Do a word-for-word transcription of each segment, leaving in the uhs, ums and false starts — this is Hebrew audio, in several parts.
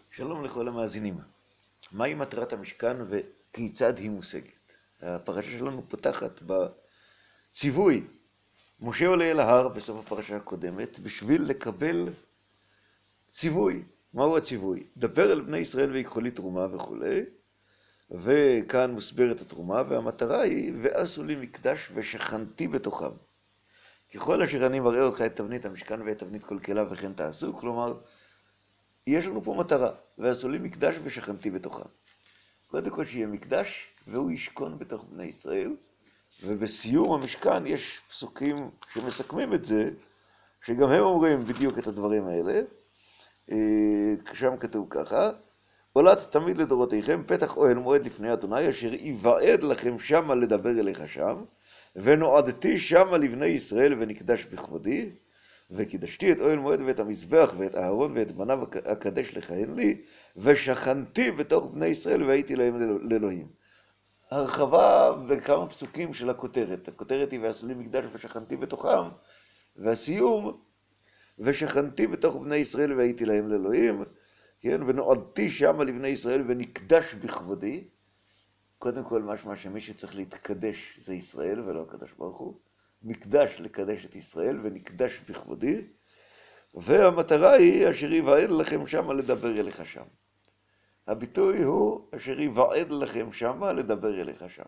שלום לכל המאזינים. מהי מטרת המשכן וכיצד היא מושגת? הפרשה שלנו פותחת בציווי. משה עולה אל ההר בסוף הפרשה הקודמת בשביל לקבל ציווי. מהו הציווי? דבר אל בני ישראל ויקחו לי תרומה וכו'. וכאן מוסברת התרומה, והמטרה היא ועשו לי מקדש ושכנתי בתוכם. ככל אשר אני מראה אותך את תבנית המשכן ואת תבנית כל כליו וכן תעשו, כלומר, יש לנו פה מטרה, ועשו לי מקדש ושכנתי בתוכם. קודם כל שיהיה מקדש, והוא ישכון בתוך בני ישראל, ובסיום המשכן יש פסוקים שמסכמים את זה, שגם הם אומרים בדיוק את הדברים האלה. שם כתוב ככה, עולת תמיד לדורותיכם, פתח אוהל מועד לפני אדוני, אשר יוועד לכם שמה לדבר אליך שם, ונועדתי שמה לבני ישראל ונקדש בכבודי, וקידשתי את אוהל מועד ואת המזבח ואת אהרון ואת בניו הקדש לכהן לי, ושכנתי בתוך בני ישראל והייתי להם לאלוהים. הרחבה בכמה פסוקים של הכותרת. הכותרת היא ועשו לי מקדש ושכנתי בתוכם, והסיום, ושכנתי בתוך בני ישראל והייתי להם לאלוהים, כן? ונועדתי שמה לבני ישראל ונקדש בכבודי. קודם כל משמע שמי שצריך להתקדש זה ישראל ולא הקדוש ברוך הוא. מקדש לקדש את ישראל ונקדש בכבודי, והמטרה היא אשר יוועד לכם שמה לדבר אליך שם. הביטוי הוא אשר יוועד לכם שמה לדבר אליך שם.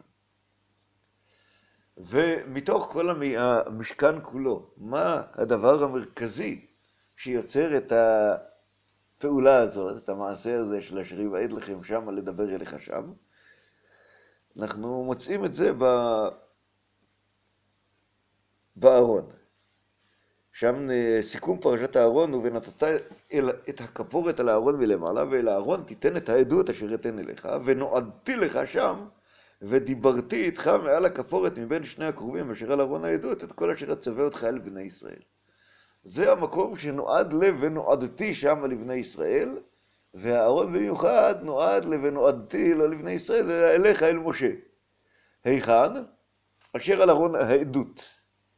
ומתוך כל המשכן כולו, מה הדבר המרכזי שיוצר את הפעולה הזאת, את המעשה הזה של אשר יוועד לכם שמה לדבר אליך שם? אנחנו מוצאים את זה ב... בארון. שם סיכום פרשת הארון, ונתת את הכפורת על הארון מלמעלה, ואל הארון תיתן את העדות אשר אתן אליך, ונועדתי לך שם, ודיברתי איתך מעל הכפורת מבין שני הקרובים, אשר על ארון העדות, את כל אשר אצווה אותך אל בני ישראל. זה המקום שנועד לב ונועדתי שם לבני ישראל, והארון במיוחד נועד לב ונועדתי לא לבני ישראל, אלא אליך אל משה. היכן? אשר על ארון העדות.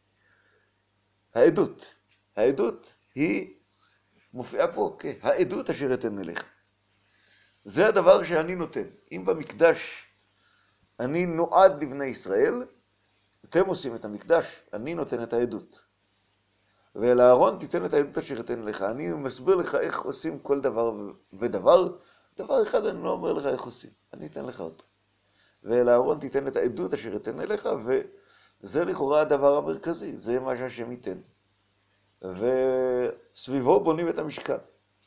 העדות. העדות היא מופיעה פה כהעדות אשר אתן אליך. זה הדבר שאני נותן. אם במקדש אני נועד לבני ישראל, אתם עושים את המקדש, אני נותן את העדות. ואל הארון תיתן את העדות אשר אתן אליך. אני מסביר לך איך עושים כל דבר ודבר. דבר אחד אני לא אומר לך איך עושים, אני אתן לך אותו. ואל הארון תיתן את העדות אשר אתן אליך, וזה לכאורה הדבר המרכזי, זה מה שהשם ייתן. וסביבו בונים את המשכן.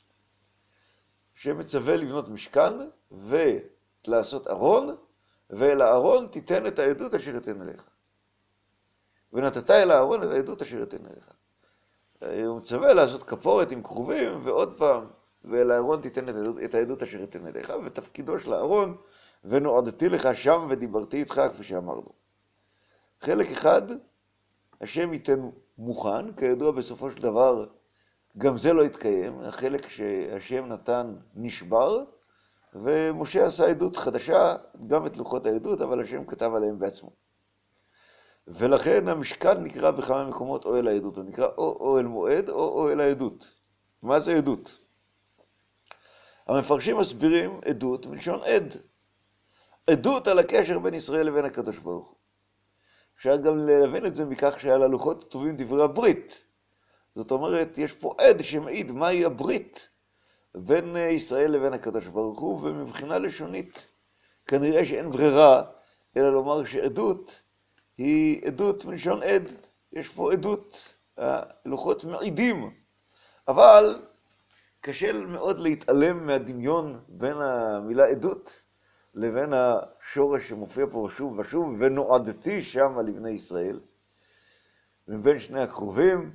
שמצווה לבנות משכן ולעשות ארון, ואל הארון תיתן את העדות אשר אתן אליך. ונתת אל הארון את העדות אשר אתן אליך. הוא מצווה לעשות כפורת עם כרובים, ועוד פעם, ואל הארון תיתן את העדות, את העדות אשר אתן אליך, ותפקידו של הארון, ונועדתי לך שם ודיברתי איתך, כפי שאמרנו. חלק אחד, השם ייתן מוכן, כידוע בסופו של דבר, גם זה לא יתקיים, החלק שהשם נתן נשבר, ומשה עשה עדות חדשה, גם את לוחות העדות, אבל השם כתב עליהם בעצמו. ולכן המשכן נקרא בכמה מקומות אוהל העדות, הוא נקרא או אוהל מועד או אוהל העדות. מה זה עדות? המפרשים מסבירים עדות מלשון עד. עדות על הקשר בין ישראל לבין הקדוש ברוך הוא. אפשר גם להבין את זה מכך שעל הלוחות כתובים דברי הברית. זאת אומרת, יש פה עד שמעיד מהי הברית בין ישראל לבין הקדוש ברוך הוא, ומבחינה לשונית כנראה שאין ברירה אלא לומר שעדות היא עדות מלשון עד. יש פה עדות, הלוחות מעידים, אבל קשה מאוד להתעלם מהדמיון בין המילה עדות לבין השורש שמופיע פה שוב ושוב, ונועדתי שם לבני ישראל, מבין שני הקרובים,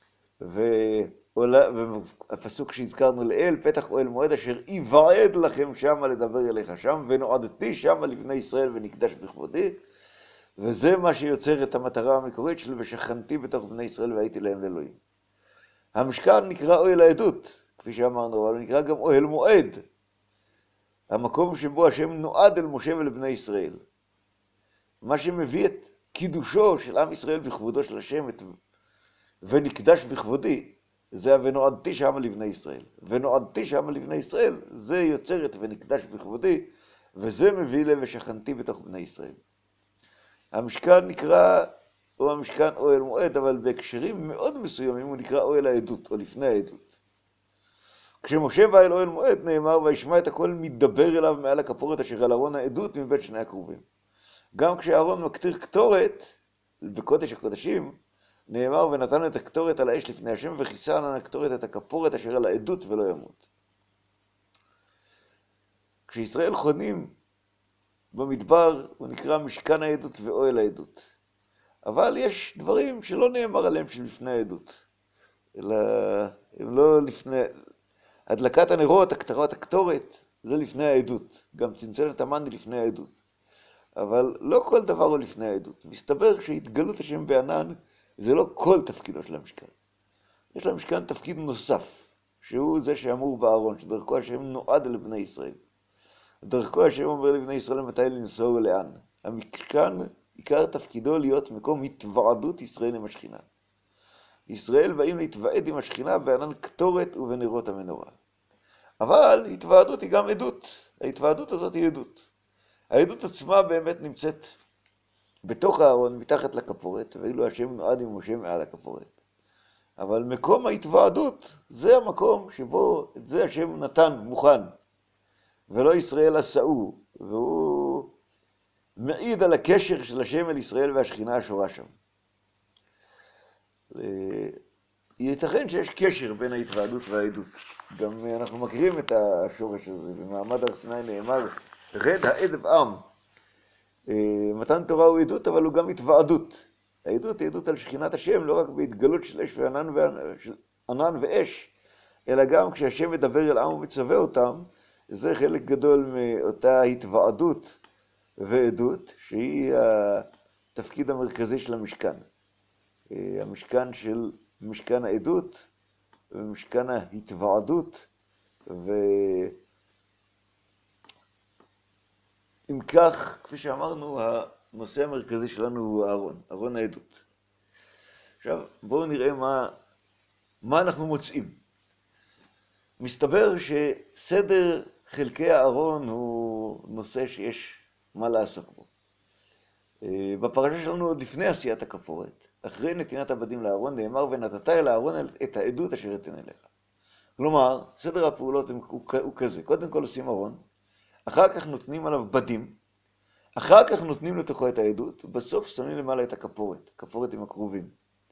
והפסוק שהזכרנו לאל, פתח אוהל מועד אשר יוועד לכם שם לדבר אליך שם, ונועדתי שם לבני ישראל ונקדש בכבודי, וזה מה שיוצר את המטרה המקורית של ושכנתי בתוך בני ישראל והייתי להם לאלוהים. המשכן נקרא אוהל העדות, כפי שאמרנו, אבל הוא נקרא גם אוהל מועד. המקום שבו השם נועד אל משה ולבני ישראל. מה שמביא את קידושו של עם ישראל בכבודו של השם, ונקדש בכבודי, זה ונועדתי שמה לבני ישראל. ונועדתי שמה לבני ישראל, זה יוצרת ונקדש בכבודי, וזה מביא לב ושכנתי בתוך בני ישראל. המשכן נקרא, הוא המשכן אוהל מועד, אבל בהקשרים מאוד מסוימים הוא נקרא אוהל העדות, או לפני העדות. כשמשה בא אל אוהל מועד נאמר, וישמע את הכל מדבר אליו מעל הכפורת אשר על ארון העדות מבית שני הקרובים. גם כשאהרון מקטיר קטורת בקודש הקודשים, נאמר, ונתן את הקטורת על האש לפני השם, וכיסה על הקטורת את הכפורת אשר על העדות ולא ימות. כשישראל חונים במדבר, הוא נקרא משכן העדות ואוהל העדות. אבל יש דברים שלא נאמר עליהם של לפני העדות, אלא הם לא לפני... הדלקת הנרות, הקטרת הקטורת, זה לפני העדות. גם צנצנת המן היא לפני העדות. אבל לא כל דבר הוא לפני העדות. מסתבר שהתגלות השם בענן, זה לא כל תפקידו של המשכן. יש למשכן תפקיד נוסף, שהוא זה שאמור בארון, שדרכו השם נועד לבני ישראל. דרכו השם אומר לבני ישראל מתי לנסוע ולאן. המשכן, עיקר תפקידו להיות מקום התוועדות ישראל עם השכינה. ישראל באים להתוועד עם השכינה בענן קטורת ובנרות המנורה. אבל התוועדות היא גם עדות. ההתוועדות הזאת היא עדות. העדות עצמה באמת נמצאת בתוך הארון, מתחת לכפורת, ואילו השם נועד עם משה מעל הכפורת. אבל מקום ההתוועדות זה המקום שבו את זה השם נתן מוכן, ולא ישראל עשאו, והוא מעיד על הקשר של השם אל ישראל והשכינה השורה שם. ייתכן שיש קשר בין ההתוועדות והעדות. גם אנחנו מכירים את השורש הזה, במעמד הר סיני נאמר, רד העד עם. מתן תורה הוא עדות, אבל הוא גם התוועדות. העדות היא עדות על שכינת השם, לא רק בהתגלות של אש וענן, של ענן ואש, אלא גם כשהשם מדבר אל עם ומצווה אותם, זה חלק גדול מאותה התוועדות ועדות, שהיא התפקיד המרכזי של המשכן. המשכן של משכן העדות ומשכן ההתוועדות, ואם כך, כפי שאמרנו, הנושא המרכזי שלנו הוא הארון, ארון העדות. עכשיו, בואו נראה מה, מה אנחנו מוצאים. מסתבר שסדר חלקי הארון הוא נושא שיש מה לעסוק בו. בפרשה שלנו עוד לפני עשיית הכפורת, אחרי נתינת הבדים לארון, נאמר, ונתת אל הארון את העדות אשר אתן אליך. כלומר, סדר הפעולות הוא כזה. קודם כל עושים ארון, אחר כך נותנים עליו בדים, אחר כך נותנים לתוכו את העדות, ובסוף שמים למעלה את הכפורת, כפורת עם הקרובים.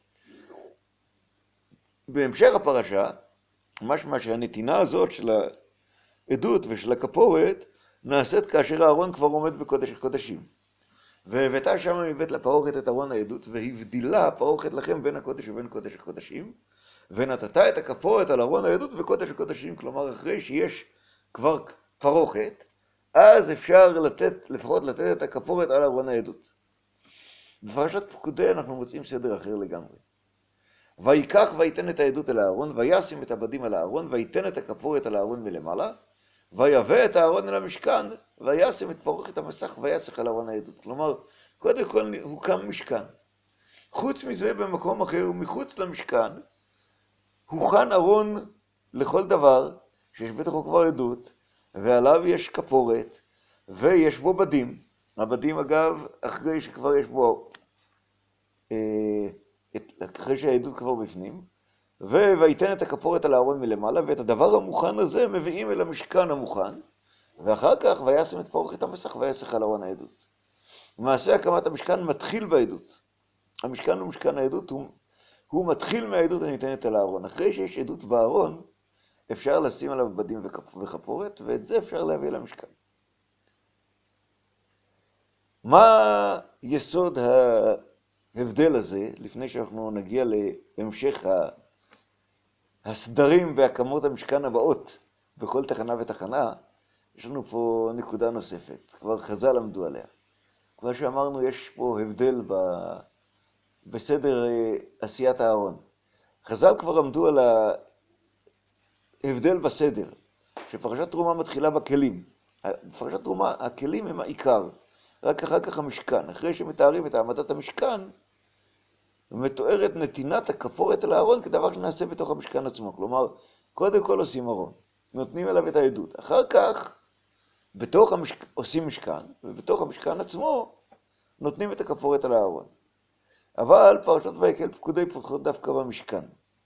בהמשך הפרשה, משמע שהנתינה הזאת של העדות ושל הכפורת, נעשית כאשר הארון כבר עומד בקודש הקודשים. והבאתה שם מבית לפרוכת את ארון העדות, והבדילה הפרוכת לכם בין הקודש ובין קודש הקודשים, ונתת את הכפורת על ארון העדות בקודש הקודשים, כלומר אחרי שיש כבר פרוכת, אז אפשר לתת, לפחות לתת את הכפורת על ארון העדות. בפרשת פקודי אנחנו מוצאים סדר אחר לגמרי. ויקח ויתן את העדות אל הארון, וישים את הבדים על הארון, ויתן את הכפורת על הארון מלמעלה, ויבא את הארון אל המשכן, וישים את פרוכת המסך ויסך על ארון העדות. כלומר, קודם כל הוקם משכן. חוץ מזה, במקום אחר, מחוץ למשכן, הוכן ארון לכל דבר, שיש בתוכו כבר עדות, ועליו יש כפורת, ויש בו בדים. הבדים, אגב, אחרי שכבר יש בו, אה, אחרי שהעדות כבר בפנים, ויתן את הכפורת על הארון מלמעלה, ואת הדבר המוכן הזה מביאים אל המשכן המוכן, ואחר כך וישם את פרוכת המסך ויסך על ארון העדות. למעשה הקמת המשכן מתחיל בעדות. המשכן הוא משכן העדות, הוא, הוא מתחיל מהעדות הניתנת על הארון. אחרי שיש עדות בארון, אפשר לשים עליו בדים וכפורת, ואת זה אפשר להביא למשכן. מה יסוד ההבדל הזה, לפני שאנחנו נגיע להמשך הסדרים והקמות המשכן הבאות בכל תחנה ותחנה? יש לנו פה נקודה נוספת, כבר חז"ל למדו עליה. כמו שאמרנו, יש פה הבדל ב... בסדר עשיית הארון. חז"ל כבר עמדו על ההבדל בסדר, שפרשת תרומה מתחילה בכלים. בפרשת תרומה, הכלים הם העיקר, רק אחר כך המשכן. אחרי שמתארים את העמדת המשכן, מתוארת נתינת הכפורת על הארון כדבר שנעשה בתוך המשכן עצמו. כלומר, קודם כל עושים ארון, נותנים אליו את העדות. אחר כך, בתוך המשכ... עושים משכן, ובתוך המשכן עצמו נותנים את הכפורת על הארון. אבל פרשת ויקהל פקודי פותחות דווקא במשכן.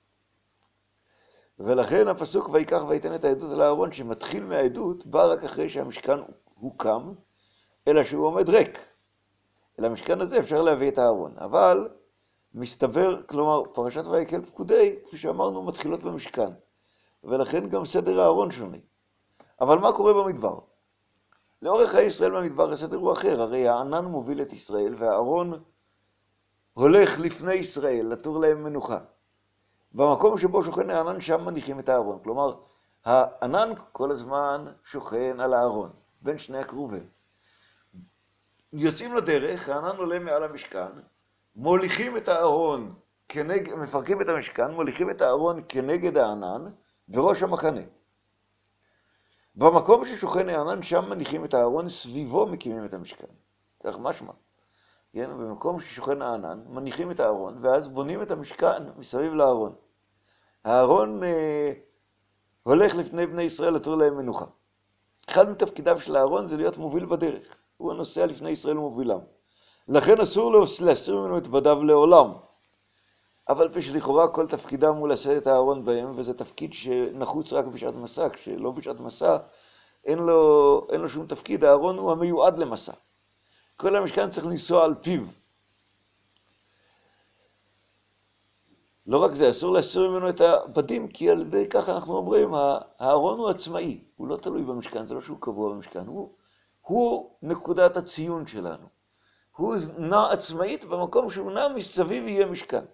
ולכן הפסוק ויקח ויתן את העדות על הארון, שמתחיל מהעדות, בא רק אחרי שהמשכן הוקם, אלא שהוא עומד ריק. אל המשכן הזה אפשר להביא את הארון. אבל מסתבר, כלומר, פרשת ויקהל פקודי, כפי שאמרנו, מתחילות במשכן. ולכן גם סדר הארון שונה. אבל מה קורה במדבר? לאורך חיי ישראל במדבר הסדר הוא אחר. הרי הענן מוביל את ישראל, והארון הולך לפני ישראל, לתור להם מנוחה. במקום שבו שוכן הענן, שם מניחים את הארון. כלומר, הענן כל הזמן שוכן על הארון, בין שני הקרובים. יוצאים לדרך, הענן עולה מעל המשכן, מוליכים את הארון, כנג... מפרקים את המשכן, מוליכים את הארון כנגד הענן וראש המחנה. במקום ששוכן הענן, שם מניחים את הארון, סביבו מקימים את המשכן. כך משמע. כן? במקום ששוכן הענן, מניחים את הארון, ואז בונים את המשכן מסביב לארון. הארון אה, הולך לפני בני ישראל לתור להם מנוחה. אחד מתפקידיו של הארון זה להיות מוביל בדרך. הוא הנוסע לפני ישראל ומובילם. לכן אסור לו להסיר ממנו את בדיו לעולם. אבל פי שלכאורה כל תפקידם הוא לשאת את הארון בהם, וזה תפקיד שנחוץ רק בשעת מסע, כשלא בשעת מסע, אין לו, אין לו שום תפקיד. הארון הוא המיועד למסע. כל המשכן צריך לנסוע על פיו. לא רק זה, אסור להסיר ממנו את הבדים, כי על ידי כך אנחנו אומרים, הארון הוא עצמאי, הוא לא תלוי במשכן, זה לא שהוא קבוע במשכן, הוא, הוא נקודת הציון שלנו. הוא נע עצמאית במקום שהוא נע מסביב יהיה משכן.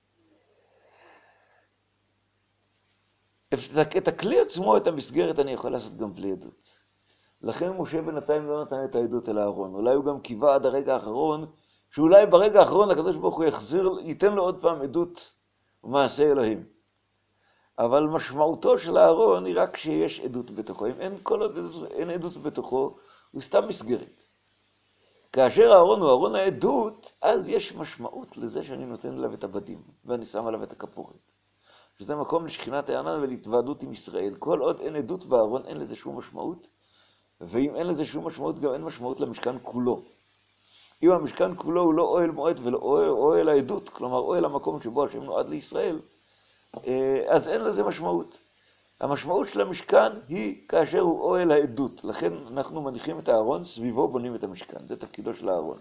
את הכלי עצמו, את המסגרת, אני יכול לעשות גם בלי עדות. לכן משה בינתיים לא נתן את העדות אל הארון. אולי הוא גם קיווה עד הרגע האחרון, שאולי ברגע האחרון הקדוש ברוך הוא יחזיר, ייתן לו עוד פעם עדות ומעשה אלוהים. אבל משמעותו של הארון היא רק שיש עדות בתוכו. אם אין, כל עוד עדות, אין עדות בתוכו, הוא סתם מסגרת. כאשר הארון הוא ארון העדות, אז יש משמעות לזה שאני נותן עליו את הבדים, ואני שם עליו את הכפורת. שזה מקום לשכינת הענן ולהתוועדות עם ישראל. כל עוד אין עדות בארון, אין לזה שום משמעות. ואם אין לזה שום משמעות, גם אין משמעות למשכן כולו. אם המשכן כולו הוא לא אוהל מועד ולא אוהל, אוהל העדות, כלומר אוהל המקום שבו השם נועד לישראל, אז אין לזה משמעות. המשמעות של המשכן היא כאשר הוא אוהל העדות. לכן אנחנו מניחים את הארון, סביבו בונים את המשכן. זה תפקידו של הארון.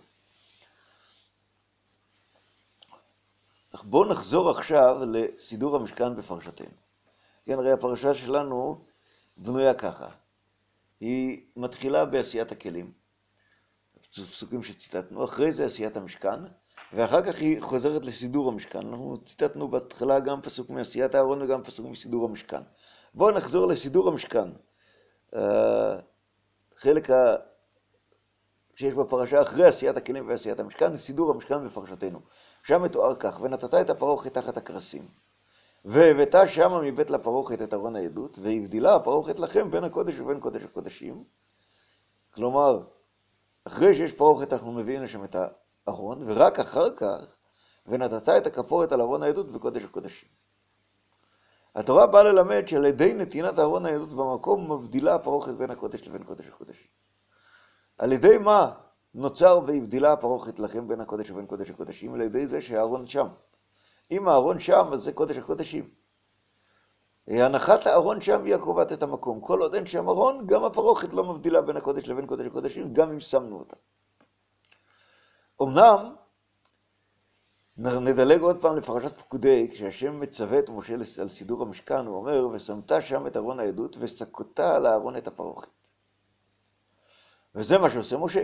בואו נחזור עכשיו לסידור המשכן בפרשתנו. כן, הרי הפרשה שלנו בנויה ככה. היא מתחילה בעשיית הכלים, פסוקים שציטטנו, אחרי זה עשיית המשכן, ואחר כך היא חוזרת לסידור המשכן. אנחנו ציטטנו בהתחלה גם פסוק מעשיית הארון וגם פסוק מסידור המשכן. בואו נחזור לסידור המשכן. חלק ה... שיש בפרשה אחרי עשיית הכלים ועשיית המשכן, סידור המשכן בפרשתנו. שם מתואר כך, ונתת את הפרוכת תחת הקרסים, והבאת שמה מבית לפרוכת את ארון העדות, והבדילה הפרוכת לכם בין הקודש ובין קודש הקודשים. כלומר, אחרי שיש פרוכת אנחנו מביאים לשם את הארון, ורק אחר כך, ונתת את הכפורת על ארון העדות בקודש הקודשים. התורה באה ללמד שעל ידי נתינת ארון העדות במקום מבדילה הפרוכת בין הקודש לבין קודש הקודשים. על ידי מה נוצר והבדילה הפרוכת לכם בין הקודש ובין קודש הקודשים? על ידי זה שהארון שם. אם הארון שם, אז זה קודש הקודשים. הנחת הארון שם היא הקובעת את המקום. כל עוד אין שם ארון, גם הפרוכת לא מבדילה בין הקודש לבין קודש הקודשים, גם אם שמנו אותה. אמנם, נדלג עוד פעם לפרשת פקודי, כשהשם מצווה את משה על סידור המשכן, הוא אומר, ושמת שם את ארון העדות, וסקותה על הארון את הפרוכת. וזה מה שעושה משה.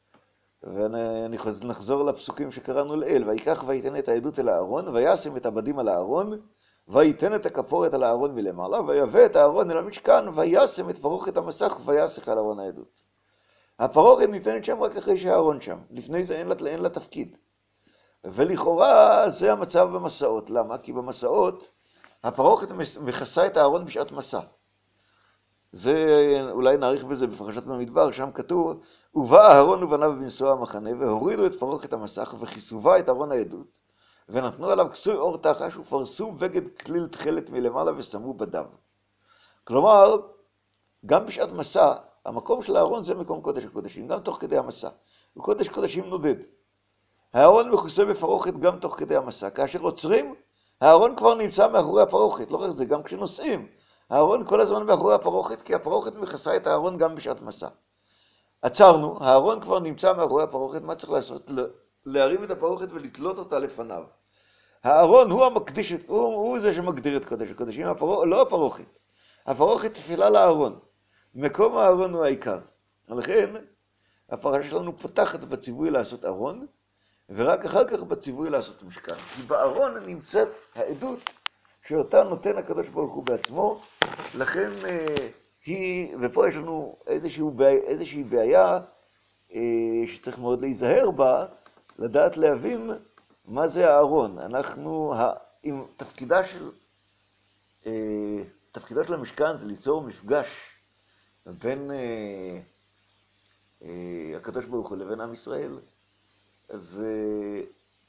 ונחזור לפסוקים שקראנו לאל, ויקח ויתן את העדות אל הארון, וישם את הבדים על הארון, ויתן את הכפורת על הארון מלמעלה, ויבא את הארון אל המשכן, וישם את פרוכת המסך, ויסך על ארון העדות. הפרוכת ניתנת שם רק אחרי שהארון שם, לפני זה אין לה, אין לה תפקיד. ולכאורה זה המצב במסעות. למה? כי במסעות הפרוכת מכסה את הארון בשעת מסע. זה, אולי נעריך בזה בפרשת במדבר, שם כתוב, ובא אהרון ובניו בנסוע המחנה, והורידו את פרוכת המסך, וכיסובה את ארון העדות, ונתנו עליו כסוי אור תחש ופרסו בגד כליל תכלת מלמעלה ושמו בדיו. כלומר, גם בשעת מסע, המקום של הארון זה מקום קודש הקודשים, גם תוך כדי המסע. וקודש קודשים נודד. הארון מכוסה בפרוכת גם תוך כדי המסע. כאשר עוצרים, הארון כבר נמצא מאחורי הפרוכת. לא רק זה, גם כשנוסעים. הארון כל הזמן מאחורי הפרוכת, כי הפרוכת מכסה את הארון גם בשעת מסע. עצרנו, הארון כבר נמצא מאחורי הפרוכת, מה צריך לעשות? להרים את הפרוכת ולתלות אותה לפניו. הארון הוא המקדיש, הוא, הוא זה שמגדיר את קודש הקודשים, הפרוכ, לא הפרוכת. הפרוכת תפילה לארון. מקום הארון הוא העיקר. לכן, הפרשה שלנו פותחת בציווי לעשות ארון, ורק אחר כך בציווי לעשות משכן. כי בארון נמצאת העדות שאותה נותן הקדוש ברוך הוא בעצמו, לכן אה, היא, ופה יש לנו איזושהי בעיה, איזושהי בעיה אה, שצריך מאוד להיזהר בה, לדעת להבין מה זה הארון. אנחנו, עם תפקידה של, אה, תפקידה של המשכן זה ליצור מפגש בין אה, אה, הקדוש ברוך הוא לבין עם ישראל. אז אה,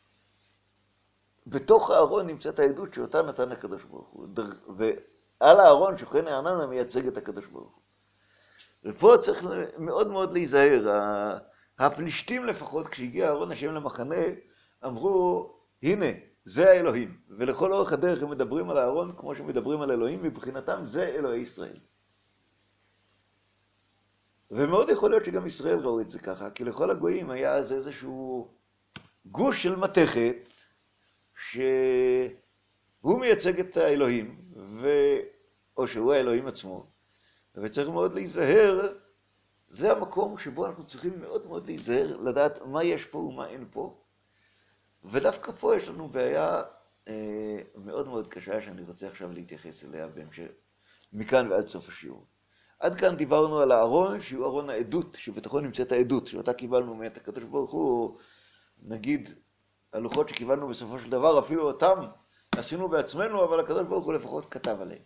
בתוך הארון נמצאת העדות שאותה נתן הקדוש ברוך הוא, ועל הארון שוכן הענן המייצג את הקדוש ברוך הוא. ופה צריך מאוד מאוד להיזהר. הפלישתים לפחות, כשהגיע הארון השם למחנה, אמרו, הנה, זה האלוהים. ולכל אורך הדרך הם מדברים על הארון כמו שמדברים על אלוהים, מבחינתם זה אלוהי ישראל. ומאוד יכול להיות שגם ישראל ראו את זה ככה, כי לכל הגויים היה אז איזשהו גוש של מתכת, שהוא מייצג את האלוהים, ו... או שהוא האלוהים עצמו, וצריך מאוד להיזהר, זה המקום שבו אנחנו צריכים מאוד מאוד להיזהר, לדעת מה יש פה ומה אין פה, ודווקא פה יש לנו בעיה אה, מאוד מאוד קשה, שאני רוצה עכשיו להתייחס אליה בהמשך, מכאן ועד סוף השיעור. עד כאן דיברנו על הארון, שהוא ארון העדות, שבתוכו נמצאת העדות, שאותה קיבלנו מאת הקדוש ברוך הוא, נגיד, הלוחות שקיבלנו בסופו של דבר, אפילו אותם עשינו בעצמנו, אבל הקדוש ברוך הוא לפחות כתב עליהם.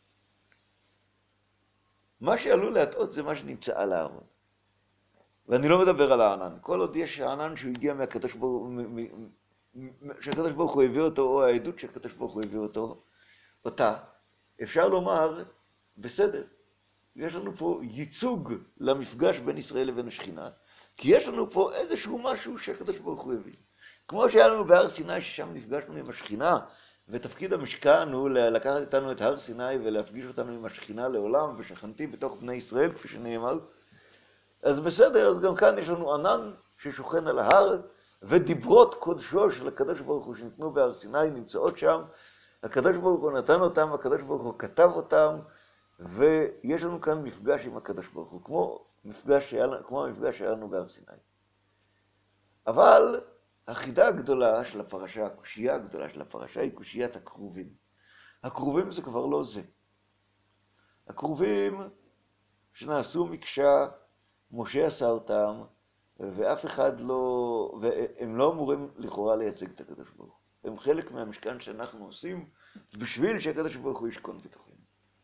מה שעלול להטעות זה מה שנמצא על הארון. ואני לא מדבר על הענן. כל עוד יש הענן שהוא הגיע מהקדוש ברוך הוא, שהקדוש ברוך הוא הביא אותו, או העדות שהקדוש ברוך הוא הביא אותו, אותה, אפשר לומר, בסדר. יש לנו פה ייצוג למפגש בין ישראל לבין השכינה, כי יש לנו פה איזשהו משהו שהקדוש ברוך הוא הביא. כמו שהיה לנו בהר סיני, ששם נפגשנו עם השכינה, ותפקיד המשכן הוא לקחת איתנו את הר סיני ולהפגיש אותנו עם השכינה לעולם, ושכנתי בתוך בני ישראל, כפי שנאמר. אז בסדר, אז גם כאן יש לנו ענן ששוכן על ההר, ודיברות קודשו של הקדוש ברוך הוא שניתנו בהר סיני נמצאות שם. הקדוש ברוך הוא נתן אותם, הקדוש ברוך הוא כתב אותם, ויש לנו כאן מפגש עם הקדוש ברוך הוא, כמו, מפגש שהיה, כמו המפגש שהיה לנו בהר סיני. אבל החידה הגדולה של הפרשה, הקושייה הגדולה של הפרשה, היא קושיית הקרובים. הקרובים זה כבר לא זה. הקרובים שנעשו מקשה, משה עשה אותם, ואף אחד לא, והם לא אמורים לכאורה לייצג את הקדוש ברוך הוא. הם חלק מהמשכן שאנחנו עושים, בשביל שהקדוש ברוך הוא ישכון בתוכנו.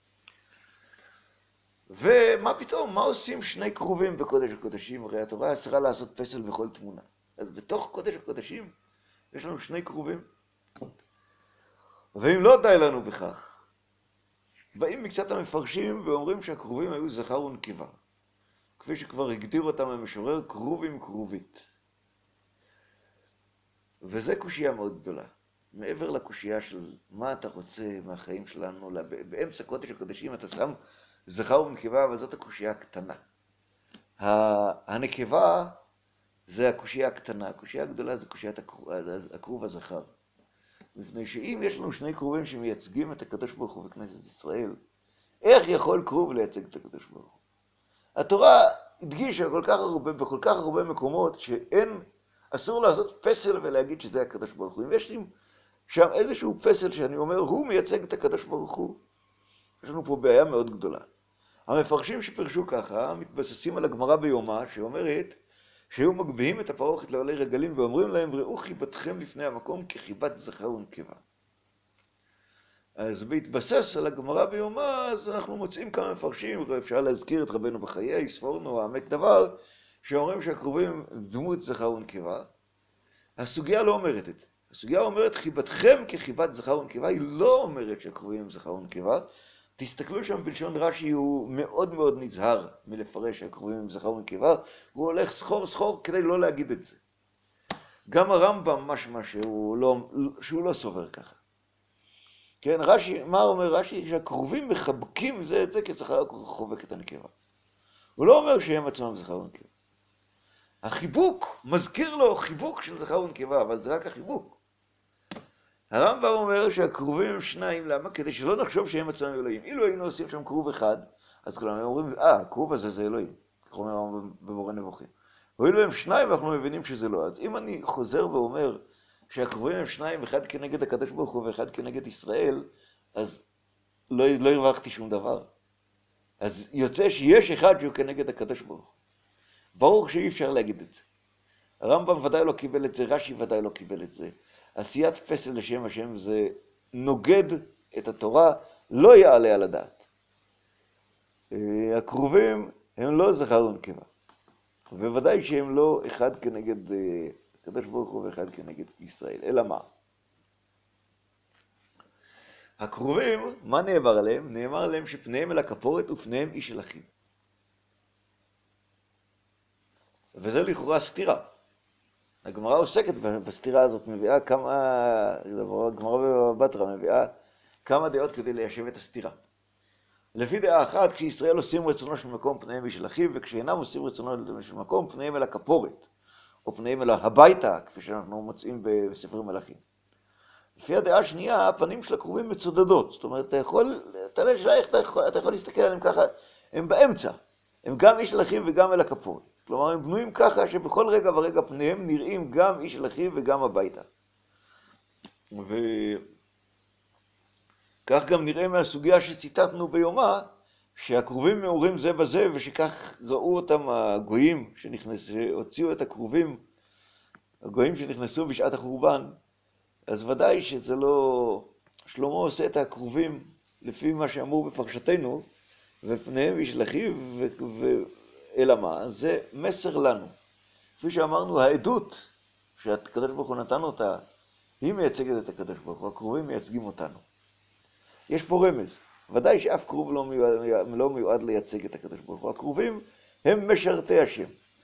ומה פתאום, מה עושים שני קרובים בקודש הקודשים? הרי התורה אסרה לעשות פסל בכל תמונה. אז בתוך קודש הקודשים יש לנו שני קרובים. ואם לא די לנו בכך, באים מקצת המפרשים ואומרים שהקרובים היו זכר ונקבה. כפי שכבר הגדיר אותם המשורר, קרוב עם קרובית. וזה קושייה מאוד גדולה. מעבר לקושייה של מה אתה רוצה מהחיים שלנו, באמצע קודש הקודשים אתה שם זכר ונקבה, אבל זאת הקושייה הקטנה. הנקבה זה הקושייה הקטנה, הקושייה הגדולה זה קושיית הקרוב הזכר. מפני שאם יש לנו שני קרובים שמייצגים את הקדוש ברוך הוא בכנסת ישראל, איך יכול קרוב לייצג את הקדוש ברוך הוא? התורה הדגישה כל כך הרבה, בכל כך הרבה מקומות שאין, אסור לעשות פסל ולהגיד שזה הקדוש ברוך הוא. אם יש לי שם איזשהו פסל שאני אומר, הוא מייצג את הקדוש ברוך הוא, יש לנו פה בעיה מאוד גדולה. המפרשים שפרשו ככה מתבססים על הגמרא ביומא, שאומרת שהיו מגביהים את הפרוכת לעולי רגלים ואומרים להם, ראו חיבתכם לפני המקום כחיבת זכר ונקבה. אז בהתבסס על הגמרא ביומא, אז אנחנו מוצאים כמה מפרשים, אפשר להזכיר את רבנו בחיי, ספורנו, העמק דבר, שאומרים שהקרובים דמות זכר ונקבה. הסוגיה לא אומרת את זה. הסוגיה אומרת, חיבתכם כחיבת זכר ונקבה, היא לא אומרת שהקרובים הם זכר ונקבה. תסתכלו שם בלשון רש"י, הוא מאוד מאוד נזהר מלפרש שהקרובים הם זכר ונקבה, הוא הולך סחור סחור כדי לא להגיד את זה. גם הרמב"ם משמע שהוא לא, שהוא לא סובר ככה. כן, רש"י, מה אומר רש"י? שהקרובים מחבקים זה את זה כזכר חובק את הנקבה. הוא לא אומר שהם עצמם זכר ונקבה. החיבוק מזכיר לו חיבוק של זכר ונקבה, אבל זה רק החיבוק. הרמב"ם אומר שהקרובים הם שניים, למה? כדי שלא נחשוב שהם עצמם אלוהים. אילו היינו עושים שם קרוב אחד, אז כולם אומרים, אה, הקרוב הזה זה אלוהים. כך אומר הרמב"ם במורה נבוכים. ואילו הם שניים, אנחנו מבינים שזה לא. אז אם אני חוזר ואומר שהקרובים הם שניים, אחד כנגד הקדוש ברוך הוא ואחד כנגד ישראל, אז לא, לא הרווחתי שום דבר. אז יוצא שיש אחד שהוא כנגד הקדוש ברוך הוא. ברור שאי אפשר להגיד את זה. הרמב"ם ודאי לא קיבל את זה, רש"י ודאי לא קיבל את זה. עשיית פסל לשם השם זה נוגד את התורה, לא יעלה על הדעת. הקרובים הם לא זכר ונקבה. ובוודאי שהם לא אחד כנגד הקדוש ברוך הוא ואחד כנגד ישראל. אלא מה? הקרובים, מה נאמר עליהם? נאמר עליהם שפניהם אל הכפורת ופניהם איש אל אחיו. וזה לכאורה סתירה. הגמרא עוסקת בסתירה הזאת, מביאה כמה, הגמרא בבטרה מביאה כמה דעות כדי ליישב את הסתירה. לפי דעה אחת, כשישראל עושים רצונו של מקום פניהם איש אל אחיו, וכשאינם עושים רצונו של מקום פניהם אל הכפורת, או פניהם אל הביתה, כפי שאנחנו מוצאים בספר מלכים. לפי הדעה השנייה, הפנים של הקרובים מצודדות. זאת אומרת, אתה יכול, אתה לא שייך, אתה יכול, אתה יכול להסתכל עליהם ככה, הם באמצע. הם גם איש אל אחיו וגם אל הכפורת. כלומר, הם בנויים ככה שבכל רגע ורגע פניהם נראים גם איש אל אחיו וגם הביתה. וכך גם נראה מהסוגיה שציטטנו ביומה, שהקרובים מעורים זה בזה, ושכך ראו אותם הגויים שנכנס, שהוציאו את הקרובים, הגויים שנכנסו בשעת החורבן, אז ודאי שזה לא, שלמה עושה את הקרובים לפי מה שאמרו בפרשתנו, ופניהם איש אל אחיו, אלא מה? זה מסר לנו. כפי שאמרנו, העדות שהקדוש ברוך הוא נתן אותה, היא מייצגת את הקדוש ברוך הוא, הקרובים מייצגים אותנו. יש פה רמז. ודאי שאף קרוב לא מיועד, לא מיועד לייצג את הקדוש ברוך הוא. הקרובים הם משרתי השם.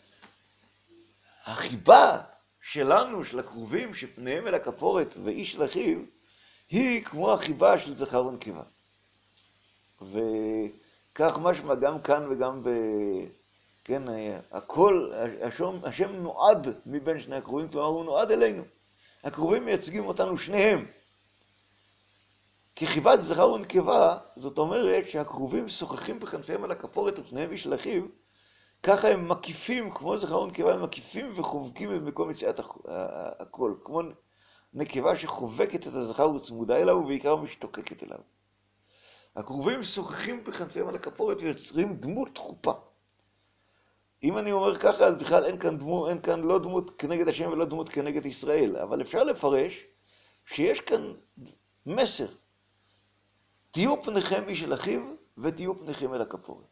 החיבה שלנו, של הקרובים, שפניהם אל הכפורת ואיש אל אחיו, היא כמו החיבה של זכר ונקבה. וכך משמע גם כאן וגם ב... כן, הכל, השם, השם נועד מבין שני הקרובים, כלומר הוא נועד אלינו. הקרובים מייצגים אותנו שניהם. כחיבת זכר ונקבה, זאת אומרת שהקרובים שוחחים בכנפיהם על הכפורת ופניהם איש אל אחיו, ככה הם מקיפים, כמו זכר ונקבה, הם מקיפים וחובקים את מקום יציאת הכל, כמו נקבה שחובקת את הזכר וצמודה אליו ובעיקר משתוקקת אליו. הקרובים שוחחים בכנפיהם על הכפורת ויוצרים דמות חופה. אם אני אומר ככה, אז בכלל אין כאן, דמו, אין כאן לא דמות כנגד השם ולא דמות כנגד ישראל, אבל אפשר לפרש שיש כאן מסר. תהיו פניכם איש אל אחיו ותהיו פניכם אל הכפורת.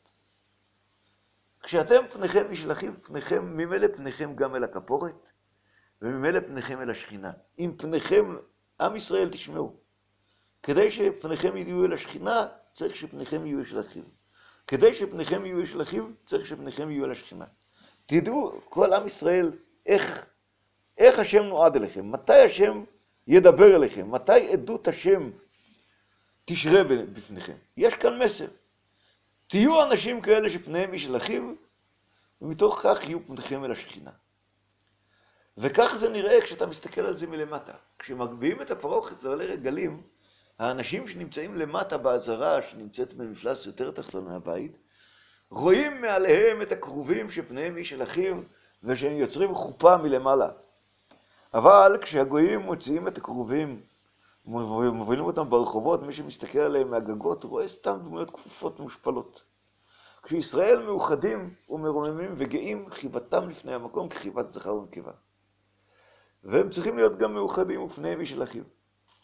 כשאתם פניכם איש אל אחיו, פניכם, ממילא פניכם גם אל הכפורת, וממילא פניכם אל השכינה. אם פניכם, עם ישראל תשמעו, כדי שפניכם יהיו אל השכינה, צריך שפניכם יהיו איש אל אחיו. כדי שפניכם יהיו איש אל אחיו, צריך שפניכם יהיו אל השכינה. תדעו, כל עם ישראל, איך, איך השם נועד אליכם, מתי השם ידבר אליכם, מתי עדות השם תשרה בפניכם. יש כאן מסר. תהיו אנשים כאלה שפניהם איש אל אחיו, ומתוך כך יהיו פניכם אל השכינה. וכך זה נראה כשאתה מסתכל על זה מלמטה. כשמגביהים את הפרוכת לעולי רגלים, האנשים שנמצאים למטה בעזרה, שנמצאת במפלס יותר תחתון מהבית, רואים מעליהם את הקרובים שפניהם איש אל אחיו, ושהם יוצרים חופה מלמעלה. אבל כשהגויים מוציאים את הקרובים, מובילים אותם ברחובות, מי שמסתכל עליהם מהגגות רואה סתם דמויות כפופות מושפלות. כשישראל מאוחדים ומרוממים וגאים, חיבתם לפני המקום כחיבת זכר ונקבה. והם צריכים להיות גם מאוחדים ופניהם איש אל אחיו.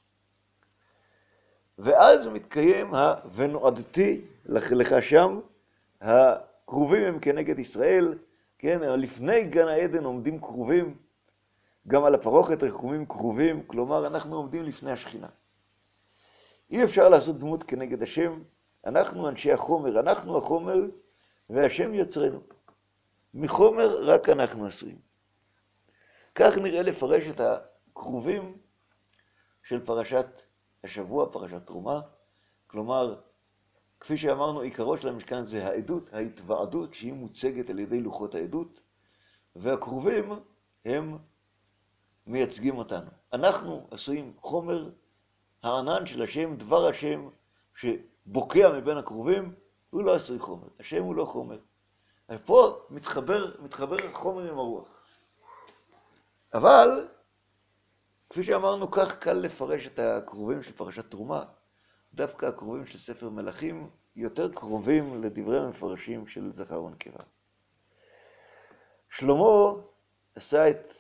ואז מתקיים ה... ונועדתי לך שם, הקרובים הם כנגד ישראל, כן, לפני גן העדן עומדים קרובים, גם על הפרוכת רקומים קרובים, כלומר אנחנו עומדים לפני השכינה. אי אפשר לעשות דמות כנגד השם, אנחנו אנשי החומר, אנחנו החומר והשם יוצרנו. מחומר רק אנחנו עשויים. כך נראה לפרש את הקרובים של פרשת השבוע, פרשת תרומה. כלומר, כפי שאמרנו, עיקרו של המשכן זה העדות, ההתוועדות שהיא מוצגת על ידי לוחות העדות, והקרובים הם מייצגים אותנו. אנחנו עשויים חומר, הענן של השם, דבר השם שבוקע מבין הקרובים, הוא לא עשוי חומר. השם הוא לא חומר. פה מתחבר, מתחבר חומר עם הרוח. אבל, כפי שאמרנו, כך קל לפרש את הקרובים של פרשת תרומה. דווקא הקרובים של ספר מלכים יותר קרובים לדברי המפרשים של זכר ונקבה. שלמה עשה את,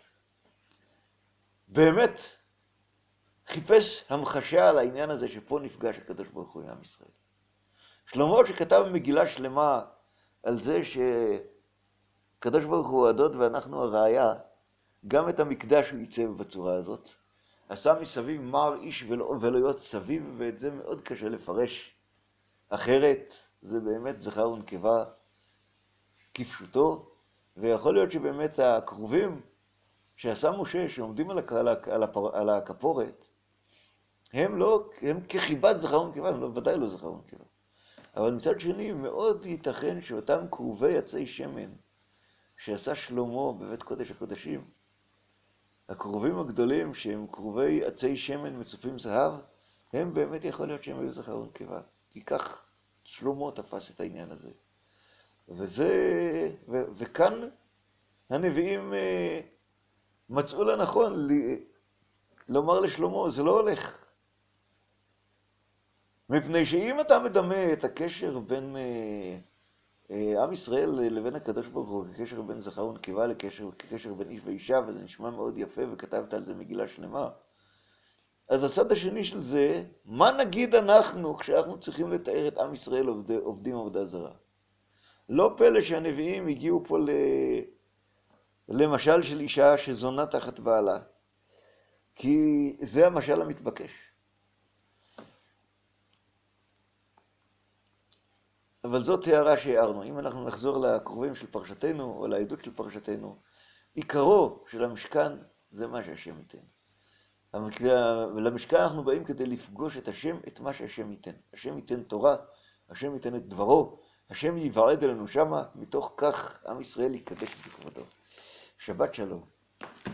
באמת חיפש המחשה על העניין הזה שפה נפגש הקדוש ברוך הוא עם עם ישראל. שלמה שכתב מגילה שלמה על זה שקדוש ברוך הוא הדוד ואנחנו הראיה, גם את המקדש הוא ייצב בצורה הזאת. עשה מסביב מר איש ולויות סביב, ואת זה מאוד קשה לפרש אחרת. זה באמת זכר ונקבה כפשוטו, ויכול להיות שבאמת הקרובים שעשה משה, שעומדים על, על, על, על הכפורת, הם לא, הם כחיבת זכר ונקבה, הם לא, ודאי לא זכר ונקבה. אבל מצד שני, מאוד ייתכן שאותם קרובי עצי שמן שעשה שלמה בבית קודש הקודשים, הקרובים הגדולים שהם קרובי עצי שמן מצופים זהב, הם באמת יכול להיות שהם היו זכר ונקבה. כי כך שלמה תפס את העניין הזה. וזה, ו, וכאן הנביאים מצאו לנכון לומר לשלמה, זה לא הולך. מפני שאם אתה מדמה את הקשר בין עם ישראל לבין הקדוש ברוך הוא, כקשר בין זכר ונקבה לקשר, כקשר בין איש ואישה, וזה נשמע מאוד יפה, וכתבת על זה מגילה שלמה. אז הצד השני של זה, מה נגיד אנחנו כשאנחנו צריכים לתאר את עם ישראל עובדי, עובדים עבודה זרה? לא פלא שהנביאים הגיעו פה ל... למשל של אישה שזונה תחת בעלה, כי זה המשל המתבקש. אבל זאת תיארה שהערנו. אם אנחנו נחזור לקרובים של פרשתנו, או לעדות של פרשתנו, עיקרו של המשכן זה מה שהשם ייתן. למשכן אנחנו באים כדי לפגוש את השם, את מה שהשם ייתן. השם ייתן תורה, השם ייתן את דברו, השם ייוועד אלינו שמה, מתוך כך עם ישראל יקדש בכבודו. שבת שלום.